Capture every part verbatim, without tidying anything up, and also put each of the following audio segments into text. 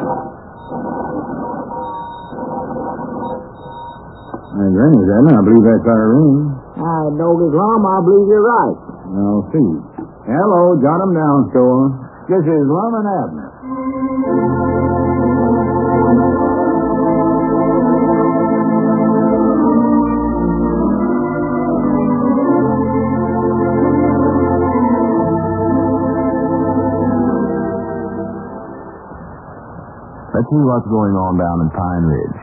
Hey, Granny's Abner. I believe that's our room. Uh, Doggy Glum, I believe you're right. I'll see. Hello, jot 'em down, store. This is Lum and Abner. Let's see what's going on down in Pine Ridge.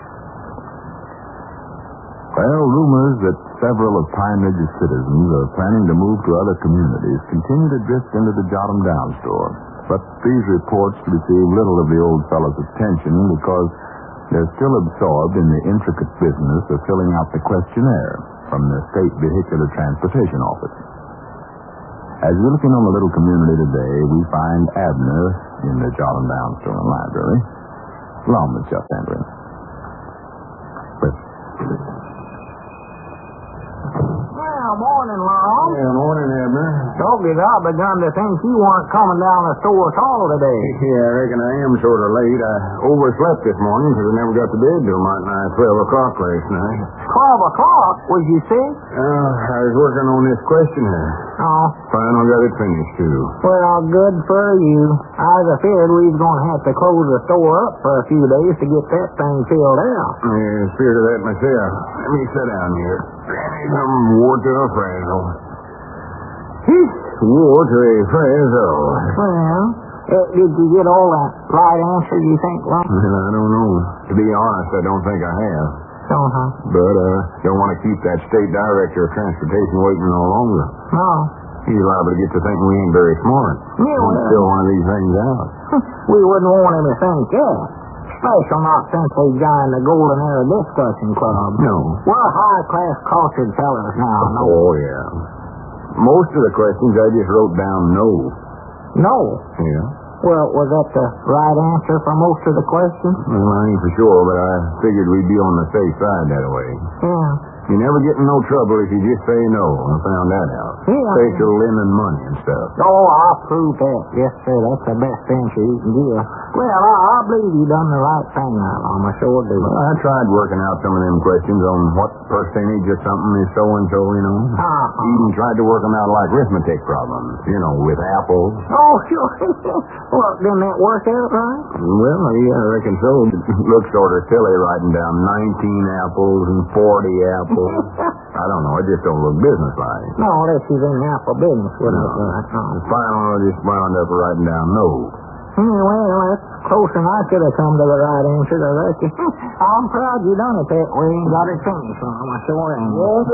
Well, rumors that several of Pine Ridge's citizens are planning to move to other communities continue to drift into the Jot 'em Down store. But these reports receive little of the old fellow's attention because they're still absorbed in the intricate business of filling out the questionnaire from the State Vehicular Transportation Office. As we look in on the little community today, we find Abner in the Jot 'em Down store and library. Lum is just entering. But... Well, morning, Lum. Yeah, morning, Abner. Doggy, I begun to think you weren't coming down the store at all today. Yeah, I reckon I am sort of late. I overslept this morning because I never got to bed till about twelve o'clock last night. Twelve o'clock? Was you sick? Uh, I was working on this questionnaire. Oh. Finally got it finished, too. Well, good for you. I was afraid we was going to have to close the store up for a few days to get that thing filled out. Yeah, feared of that myself. Let me sit down here. Some war to a frazzle. War to a frazzle. Well, uh, did you get all that right answer, you think, Lum? Well, I don't know. To be honest, I don't think I have. Uh-huh. But, uh, don't want to keep that state director of transportation waiting no longer. No. He's liable to get to thinking we ain't very smart. Yeah, Won't well. fill one of these things out. We wouldn't want him to think that. Special not since we joined the Golden Era Discussion Club. No. We're high-class cultured fellas now. No. Oh, yeah. Most of the questions I just wrote down no. No. Yeah. Well, was that the right answer for most of the questions? Well, I ain't for sure, but I figured we'd be on the safe side that way. Yeah. You never get in no trouble if you just say no. I found that out. Yeah. Special lending money and stuff. Oh, I'll prove that. Yes, sir. That's the best answer you can give. Well, I, I believe you done the right thing now, Lum. I sure do. Well, I tried working out some of them questions on what percentage of something is so-and-so, you know. Uh-huh. Even tried to work them out like arithmetic problems, you know, with apples. Oh, sure. Well, didn't that work out right? Well, yeah, I reckon so. It looks sort of silly writing down nineteen apples and forty apples. I don't know. It just don't look businesslike. No, unless he's in the apple business, wouldn't No. it? Right? No. Finally, I just wound up writing down no. Hmm, well, that's closer than I could have come to the right answer, I reckon. I'm proud you done it that way and got it finished, Lum. I sure am.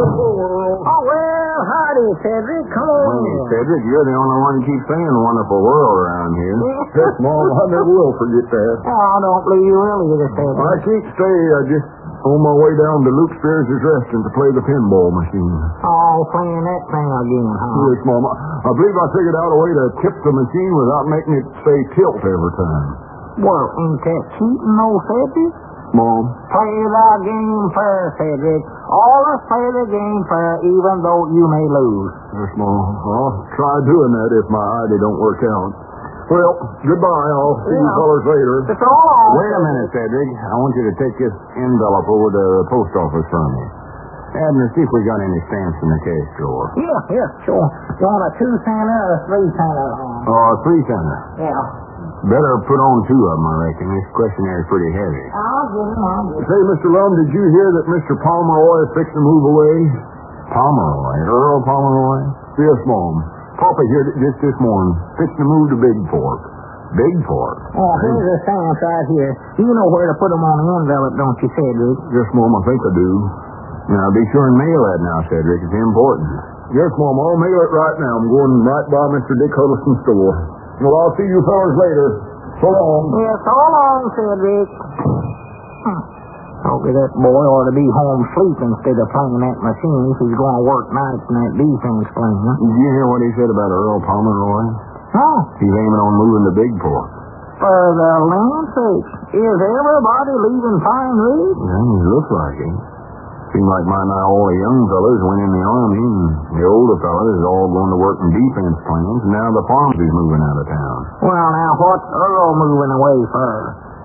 Oh, well, howdy, Cedric. Come on Hey, in. Cedric, you're the only one who keeps saying wonderful world around here. Yes, Mom, I never will forget that. Oh, I don't believe you really did it, Cedric. I can't stay. I just on my way down to Luke Spears' restaurant to play the pinball machine. Oh, playing that thing again, huh? Yes, Mom. I, I believe I figured out a way to tip the machine without making it say tilt every time. Well, ain't that cheating, no, Cedric? Mom. Play the game fair, Cedric. Always play the game fair, even though you may lose. Yes, Mom. I'll try doing that if my idea don't work out. Well, goodbye. I'll see you Yeah. fellas later. It's all. Wait a minute, Cedric. I want you to take this envelope over to the post office for me. Abner, see if we got any stamps in the cash drawer. Yeah, yeah, sure. You want a two-center or a three-center? Oh, a three center. Yeah. Better put on two of them, I reckon. This questionnaire is pretty heavy. I'll get it, I'll get it. Say, Mister Lum, did you hear that Mister Pomeroy is fixing to move away? Pomeroy? Earl Pomeroy? Yes, Mom. Papa heard it just this morning. Fixing to move to Big Fork. Big Fork? Oh, here's the stamps right here. You know where to put them on the envelope, don't you, Cedric? Yes, Mom, I think I do. Now, be sure and mail that now, Cedric. It's important. Yes, Mom, I'll mail it right now. I'm going right by Mister Dick Huddleston's store. Well, I'll see you fellas later. So long. Yeah, so long, Cedric. Hmm. Okay, that boy ought to be home sleeping instead of playing that machine if he's going to work nights in that defense playing. Did you hear what he said about Earl Pomeroy? No. He's aiming on moving to Big Fork. For the land's sake, is everybody leaving Pine Ridge? Yeah, it looks like it. Seems like my now all the young fellas went in the Army, and the older fellas is all going to work in defense plans, and now the farmers is moving out of town. Well, now, what's Earl moving away for?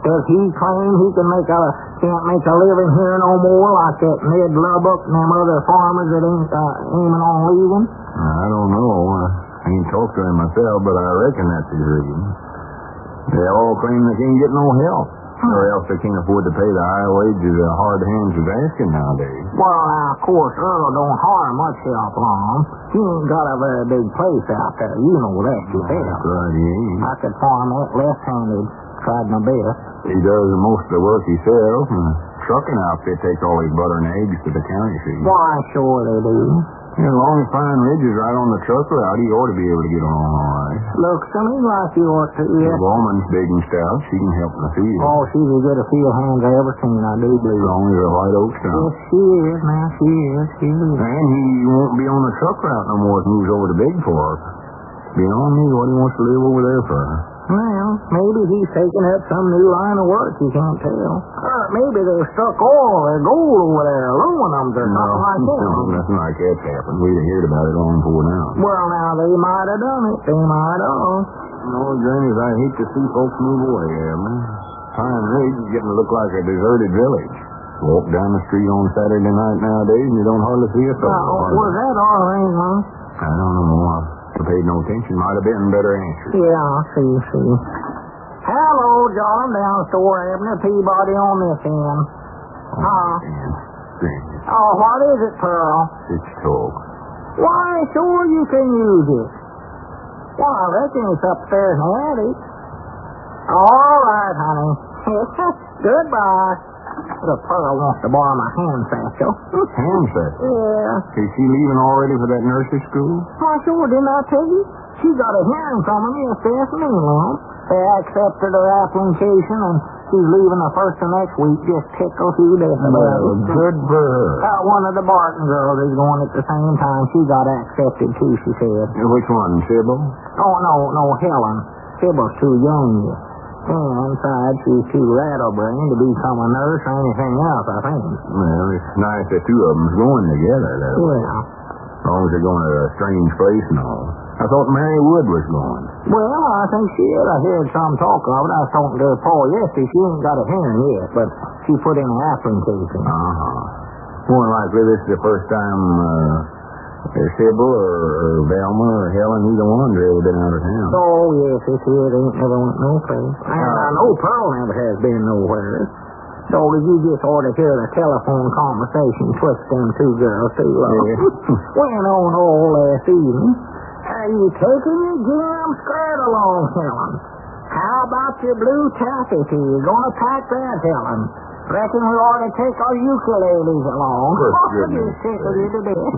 Does he claim he can make a can't make a living here no more like that Ned Lubbock and them other farmers that ain't uh, aiming on leaving? I don't know. I ain't talked to him myself, but I reckon that's his reason. They all claim they can't get no help, or else they can't afford to pay the high wages the hard hands is asking nowadays. Well, now, of course, Earl don't hire much help long. He ain't got a very big place out there. You know that yourself. That's right, he ain't. I could farm that left-handed. Tried my best. He does most of the work himself, and the trucking outfit takes all his butter and eggs to the county seat. Why, sure they do. Yeah, as long as Pine Ridge is right on the truck route, he ought to be able to get along all right. Looks to me like you ought to, yeah. The woman's big and stout. She can help in the field. Oh, she's as good a field hand I ever seen, I do believe. As long as a white oak stump. Yes, she is, now, she is, she is. And he won't be on the truck route no more if he moves over to Big Fork. Beyond me what he wants to live over there for. Well, maybe he's taking up some new line of work, you can't tell. Or maybe they're stuck oil or gold over there, aluminum or something no, like that. No, nothing like that's happened. We'd have heard about it long before now. Well, now, they might have done it. They might have. No, Grannies, I hate to see folks move away, Evelyn. Pine Ridge is getting to look like a deserted village. Walk down the street on Saturday night nowadays and you don't hardly see a soul. Now, was that all right, huh? I don't know. I paid no attention. Might have been better answers. Yeah, I see, see. Hello, John, down Store Avenue, Peabody on this end. Oh, Huh? Granny. Oh, what is it, Pearl? It's talk. Why, sure you can use it. Well, I reckon it's upstairs in the attic. All right, honey. Goodbye. The Pearl wants to borrow my hand satchel. Hand satchel? Yeah. Is she leaving already for that nursery school? Why, sure, didn't I tell you? She got a hearing from him yesterday afternoon. They accepted her application, and she's leaving the first of next week. Just tickle to death about it. Good for her. Uh, one of the Barton girls is going at the same time. She got accepted, too, she said. Which one, Sybil? Oh, no, no, Helen. Sybil's too young yet. And besides, she's too rattle-brained to become a nurse or anything else, I think. Well, it's nice that two of them's going together, that way. Well, As long as they're going to a strange place and all. I thought Mary Wood was going. well, I think she is. I heard some talk of it. I was talking to her Paul yesterday. She ain't got a hearing yet, but she put in an application. Uh-huh. More than likely, this is the first time uh, Sybil or, or Velma or Helen, either one's ever been out of town. Oh, yes, this here ain't never went no place. And I know Pearl never has been nowhere. So you just ought to hear the telephone conversation twixt them two girls too long. Yeah. Went on all last evening. Are you taking your jam skirt along, Helen? How about your blue taffy tee? You gonna pack that, Helen? Reckon we ought to take our ukuleles along. For Oh, goodness you tickle you to death.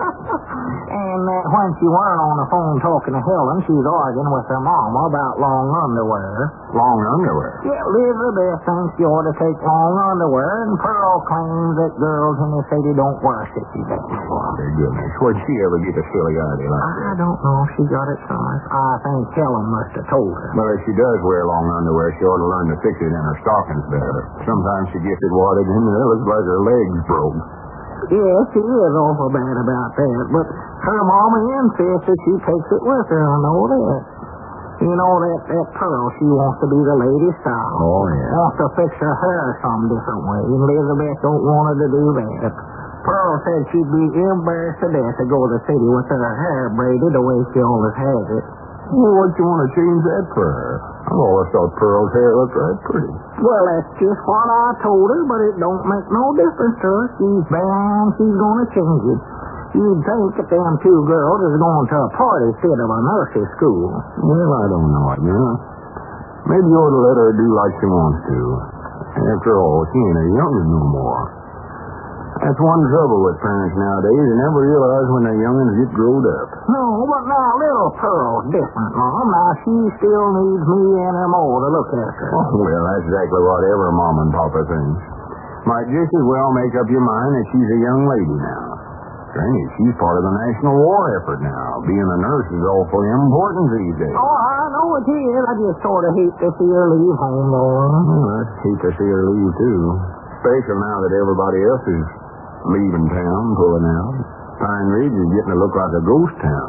And uh, when she weren't on the phone talking to Helen, she was arguing with her mama about long underwear. Long underwear? Yeah, Elizabeth thinks you ought to take long underwear, and Pearl claims that girls in the city don't wear sissy belts. Oh, dear goodness. Where'd she ever get a silly idea like that? I don't know if she got it somewhere. I think Helen must have told her. Well, if she does wear long underwear, she ought to learn to fix it in her stockings better. Sometimes she gets it wadded in and it looks like her legs broke. Yes, she is awful bad about that, but her mama insists that she takes it with her. I know that. You know, that, that Pearl, she wants to be the lady style. Oh, yeah. Wants to fix her hair some different way. And Elizabeth don't want her to do that. Pearl said she'd be embarrassed to death to go to the city with her hair braided the way she always has it. Well, what you want to change that for her? I've always thought Pearl's hair looked right pretty. Well, that's just what I told her, but it don't make no difference to her. She's bound she's going to change it. You'd think that them two girls is going to a party instead of a nursery school. Well, I don't know, I know. Maybe you ought to let her do like she wants to. After all, she ain't a youngin' no more. That's one trouble with parents nowadays. They never realize when their youngins get growed up. No, but now little Pearl's different, Mom. Now she still needs me and her more to look after her. Oh, well, that's exactly what every mom and papa thinks. Might just as well make up your mind that she's a young lady now. Granny, she's part of the national war effort now. Being a nurse is awful important these days. Oh, I know it is. I just sort of hate to see her leave home, though. Well, I hate to see her leave, too. Especially now that everybody else is leaving town, pulling out. Pine Ridge is getting to look like a ghost town.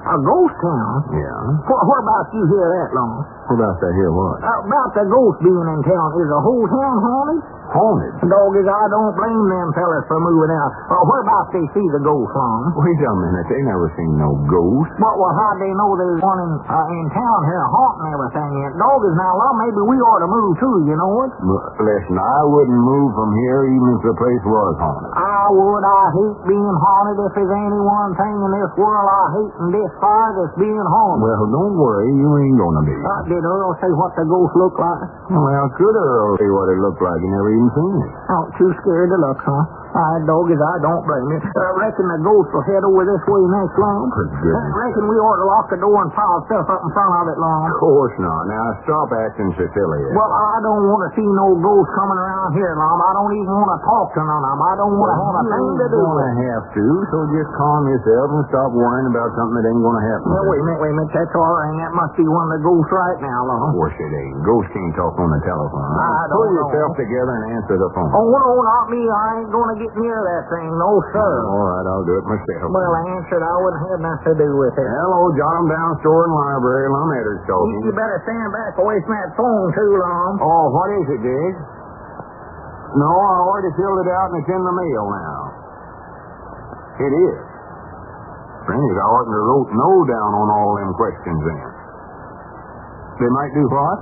A ghost town? Yeah. Where, whereabouts you hear that, Long? What about that here what? Uh, about the ghost being in town. Is the whole town haunted? Haunted? Doggies, I don't blame them fellas for moving out. Uh, whereabouts they see the ghost, Long? Wait a minute. They never seen no ghost. Well, well how'd they know there's one in, uh, in town here haunting everything? Doggies, now, Long, maybe we ought to move too, you know what? Listen, I wouldn't move from here even if the place was haunted. I would. I hate being haunted. If there's any one thing in this world I hate and despise, it's being haunted. Well, don't worry. You ain't gonna be. Uh, did Earl say what the ghost looked like? Well, could Earl see what it looked like? You never even seen it. Oh, too scared to look, huh? I, doggies, I don't blame you. I uh, reckon the ghost will head over this way next, Long. For goodness. I reckon we ought to lock the door and pile stuff up in front of it, Long. Of course not. Now, stop acting so silly. Well, I don't want to see no ghosts coming around here, Long. I don't even want to talk to none of them. I don't want to have a thing to do with it. You don't have to, so just calm yourself and stop worrying about something that ain't going to happen. Well, wait a minute, wait a minute. That's all right. That must be one of the ghosts right now, Long. Of course it ain't. Ghosts can't talk on the telephone. I don't Pull know. yourself together and answer the phone. Oh, no, not me. I ain't going to get near that thing. No, sir. All right, I'll do it myself. Well, I answered. I wouldn't have nothing to do with it. Hello, John Down Store and Library. Lum Edwards talking. You better stand back away from that phone too long. Oh, what is it, Dig? No, I already filled it out and it's in the mail now. It is. Strange, I oughtn't to wrote no down on all them questions then. They might do what?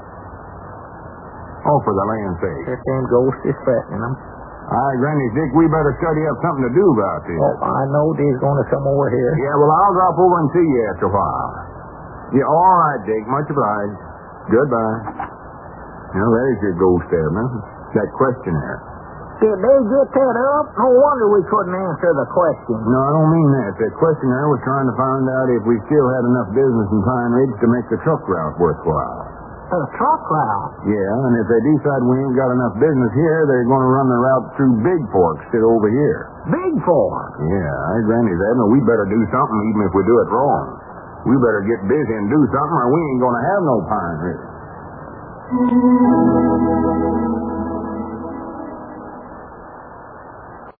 Oh, for the land's sake. This damn ghost is threatening them. All right, Granny Dick, we better study up something to do about this. Oh, I know they's going to come over here. Yeah, well, I'll drop over and see you after a while. Yeah, all right, Dick. Much obliged. Goodbye. Now, there's your ghost there, man. That questionnaire. Did they get that up? No wonder we couldn't answer the question. No, I don't mean that. That questionnaire was trying to find out if we still had enough business in Pine Ridge to make the truck route worthwhile. A truck route? Yeah, and if they decide we ain't got enough business here, they're going to run the route through Big Fork instead over here. Big Fork? Yeah, I Granny's Admiral, we better do something even if we do it wrong. We better get busy and do something or we ain't going to have no Pine Ridge.